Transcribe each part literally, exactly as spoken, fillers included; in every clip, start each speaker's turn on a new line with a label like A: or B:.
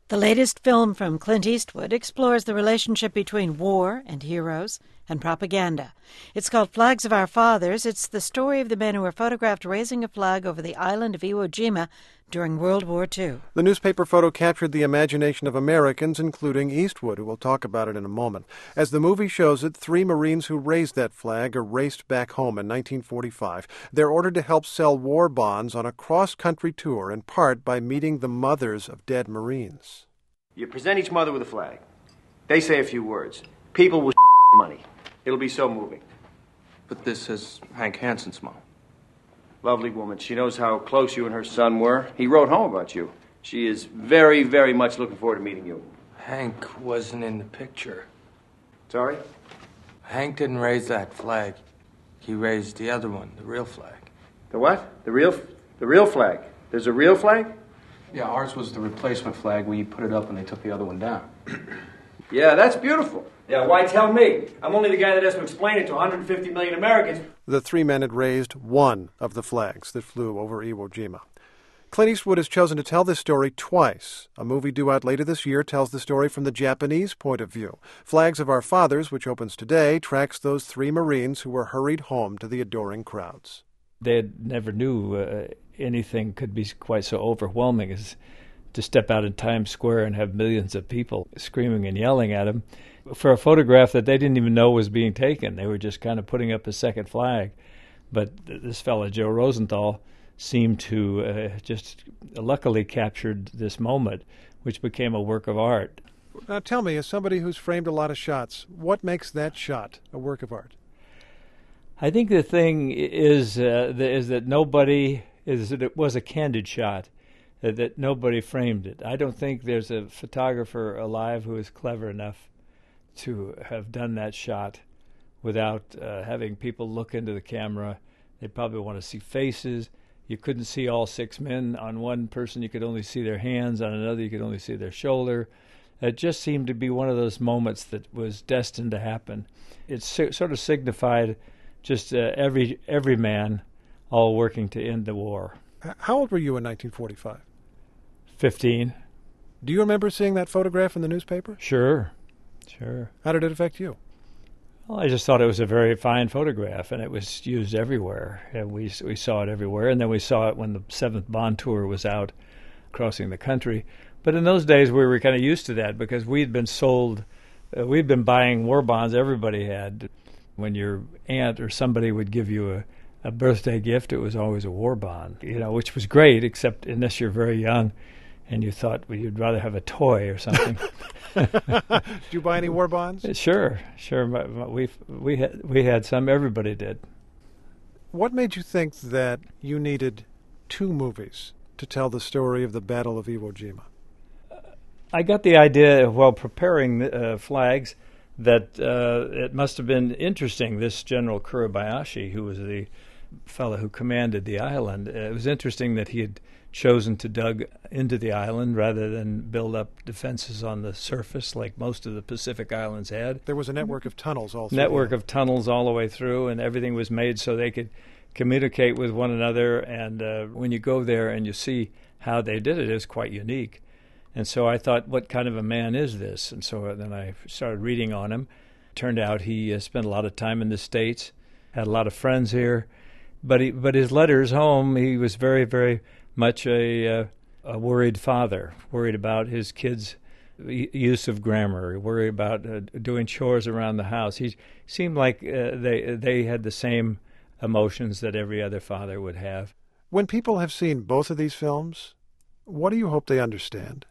A: The latest film from Clint Eastwood explores the relationship between war and heroes and propaganda. It's called Flags of Our Fathers. It's the story of the men who were photographed raising a flag over the island of Iwo Jima during World War Two.
B: The newspaper photo captured the imagination of Americans, including Eastwood, who will talk about it in a moment. As the movie shows it, three Marines who raised that flag are raced back home in nineteen forty-five. They're ordered to help sell war bonds on a cross-country tour, in part by meeting the mothers of dead Marines.
C: You present each mother with a flag. They say a few words. People will money. It'll be so moving.
D: But this is Hank Hansen's mom.
C: Lovely woman. She knows how close you and her son were. He wrote home about you. She is very, very much looking forward to meeting you.
D: Hank wasn't in the picture.
C: Sorry?
D: Hank didn't raise that flag. He raised the other one, the real flag.
C: The what? The real, the real flag. There's a real flag?
D: Yeah, ours was the replacement flag. We put it up and they took the other one down.
C: Yeah, that's beautiful. Yeah, why tell me? I'm only the guy that has to explain it to one hundred fifty million Americans.
B: The three men had raised one of the flags that flew over Iwo Jima. Clint Eastwood has chosen to tell this story twice. A movie due out later this year tells the story from the Japanese point of view. Flags of Our Fathers, which opens today, tracks those three Marines who were hurried home to the adoring crowds.
E: They never knew uh, anything could be quite so overwhelming as to step out in Times Square and have millions of people screaming and yelling at them for a photograph that they didn't even know was being taken. They were just kind of putting up a second flag. But this fellow, Joe Rosenthal, seemed to uh, just luckily captured this moment, which became a work of art.
B: Now tell me, as somebody who's framed a lot of shots, what makes that shot a work of art?
E: I think the thing is uh, the, is that nobody is that it was a candid shot, uh, that nobody framed it. I don't think there's a photographer alive who is clever enough to have done that shot without uh, having people look into the camera. They probably want to see faces. You couldn't see all six men. On one person, you could only see their hands. On another, you could only see their shoulder. It just seemed to be one of those moments that was destined to happen. It so, sort of signified just uh, every every man all working to end the war.
B: How old were you in nineteen forty-five?
E: Fifteen.
B: Do you remember seeing that photograph in the newspaper?
E: Sure, sure.
B: How did it affect you?
E: Well, I just thought it was a very fine photograph, and it was used everywhere. And we we saw it everywhere, and then we saw it when the seventh Bond tour was out, crossing the country. But in those days, we were kind of used to that because we'd been sold, uh, we'd been buying war bonds. Everybody had. When your aunt or somebody would give you a, a birthday gift, it was always a war bond, you know, which was great, except unless you're very young and you thought, well, you'd rather have a toy or something.
B: Did you buy any war bonds?
E: Sure, sure. We we had we had some. Everybody did.
B: What made you think that you needed two movies to tell the story of the Battle of Iwo Jima?
E: I got the idea while preparing uh, flags that uh, it must have been interesting, this General Kuribayashi, who was the fellow who commanded the island. It was interesting that he had chosen to dug into the island rather than build up defenses on the surface like most of the Pacific Islands had.
B: There was a network of tunnels all through.
E: Network of tunnels all the way through, and everything was made so they could communicate with one another. And uh, when you go there and you see how they did it, it was quite unique. And so I thought, what kind of a man is this? And so then I started reading on him. Turned out he uh, spent a lot of time in the States, had a lot of friends here. But he, but his letters home, he was very, very much a, uh, a worried father, worried about his kids' use of grammar, worried about uh, doing chores around the house. He seemed like uh, they they had the same emotions that every other father would have.
B: When people have seen both of these films, what do you hope they understand?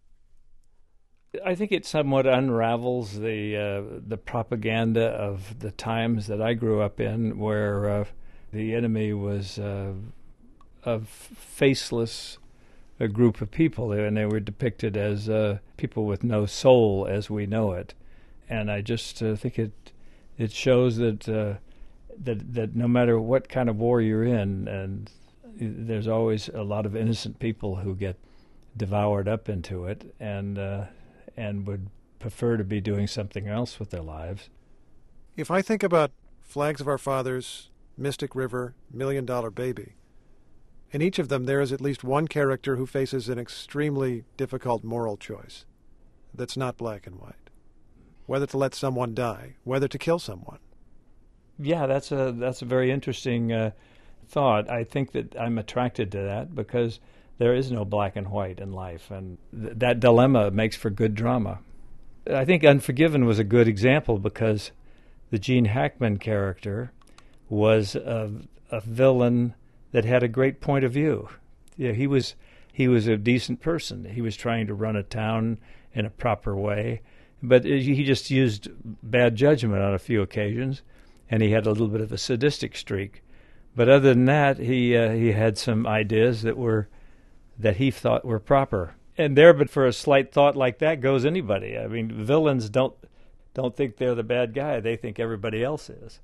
E: I think it somewhat unravels the uh, the propaganda of the times that I grew up in, where uh, the enemy was uh, a faceless a group of people, and they were depicted as uh, people with no soul as we know it. And I just uh, think it it shows that uh, that that no matter what kind of war you're in, and there's always a lot of innocent people who get devoured up into it, and uh, and would prefer to be doing something else with their lives.
B: If I think about Flags of Our Fathers, Mystic River, Million Dollar Baby, In each of them, there is at least one character who faces an extremely difficult moral choice that's not black and white. Whether to let someone die, whether to kill someone.
E: Yeah, that's a that's a very interesting uh, thought. I think that I'm attracted to that because there is no black and white in life, and th- that dilemma makes for good drama. I think Unforgiven was a good example because the Gene Hackman character was a, a villain that had a great point of view. Yeah, he was he was a decent person. He was trying to run a town in a proper way, but he just used bad judgment on a few occasions, and he had a little bit of a sadistic streak. But other than that, he uh, he had some ideas that were that he thought were proper. And there, but for a slight thought like that goes anybody. I mean, villains don't don't think they're the bad guy. They think everybody else is.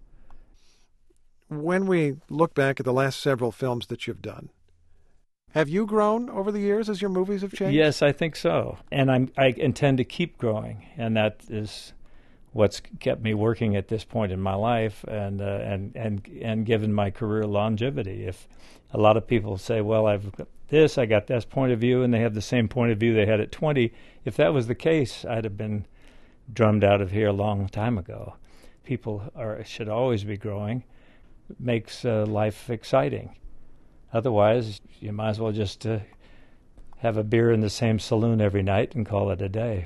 B: When we look back at the last several films that you've done, have you grown over the years as your movies have changed?
E: Yes, I think so. And I'm, I intend to keep growing. And that is what's kept me working at this point in my life and uh, and, and, and given my career longevity. If a lot of people say, well, I've got this, I got this point of view, and they have the same point of view they had at twenty, if that was the case, I'd have been drummed out of here a long time ago. People are should always be growing. It makes uh, life exciting. Otherwise, you might as well just uh, have a beer in the same saloon every night and call it a day.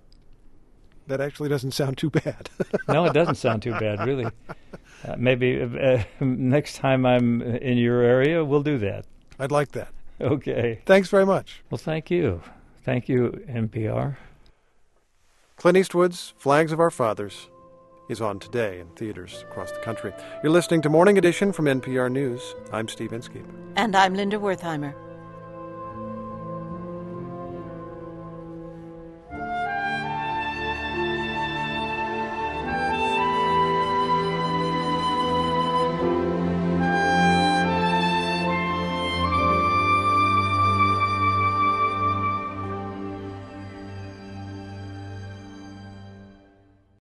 B: That actually doesn't sound too bad.
E: No, it doesn't sound too bad, really. Uh, maybe uh, next time I'm in your area, we'll do that.
B: I'd like that.
E: Okay.
B: Thanks very much.
E: Well, thank you. Thank you, N P R.
B: Clint Eastwood's Flags of Our Fathers is on today in theaters across the country. You're listening to Morning Edition from N P R News. I'm Steve Inskeep.
A: And I'm Linda Wertheimer.